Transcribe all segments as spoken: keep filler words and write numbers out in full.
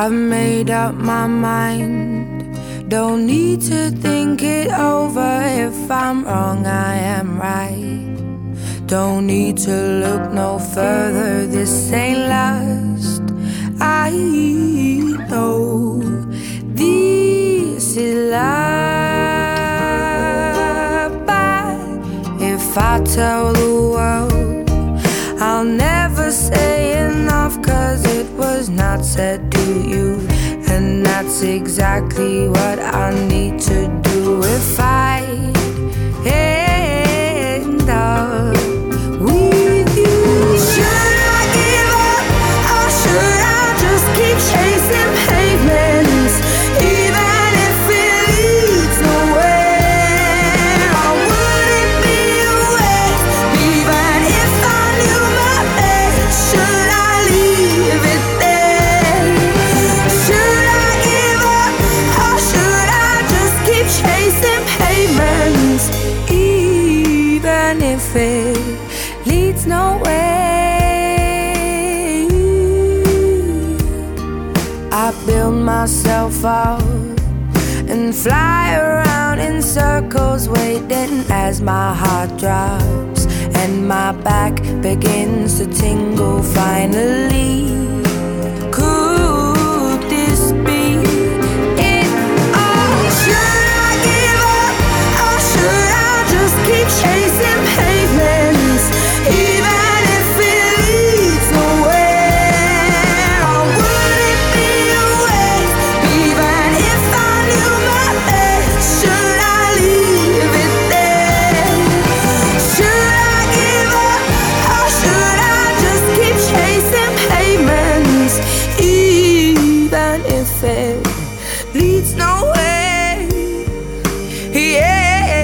I've made up my mind, don't need to think it over. If I'm wrong, I am right. Don't need to look no further, this ain't last. I know this is love, but if I tell the world, I'll never say enough, 'cause it was not said to you. And that's exactly what I need to do if I end up with you. Should I give up, or should I just keep chasing pavements, even if it leads nowhere? Or would it be a waste, even if I knew my best? Should I leave it there? Should I give up, or should I just keep chasing pavements, even if it leads nowhere? I build myself up and fly around in circles, waiting as my heart drops and my back begins to tingle. Finally, could this be it all? Should I give up, or should I just keep chasing pavements, even if it leads nowhere? Or would it be a waste, even if I knew my best? Should I leave it there? Should I give up, or should I just keep chasing pavements, even if it leads nowhere? Yeah.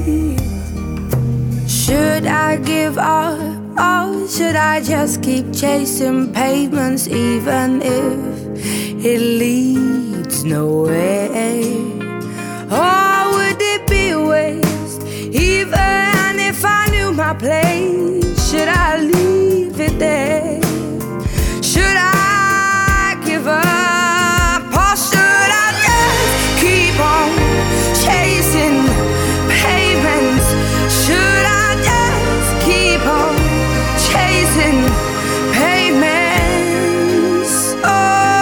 Should I give up, or should I just keep chasing pavements, even if it leads nowhere? Or would it be a waste, even if I knew my place? Should I leave it there? Should I give up, or should I just keep on chasing pavements? Should I just keep on chasing pavements? Oh,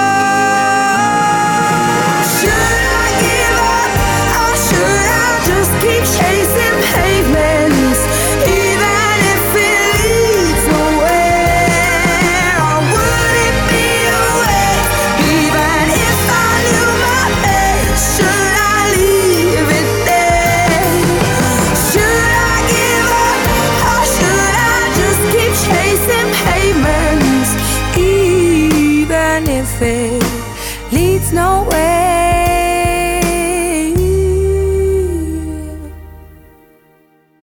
should I give up, or should I just keep chasing pavements, even if it leads nowhere? Or would it be a waste, even if I knew my best? Should I leave it there? Should I give up, or should I just keep chasing pavements, even if it leads nowhere?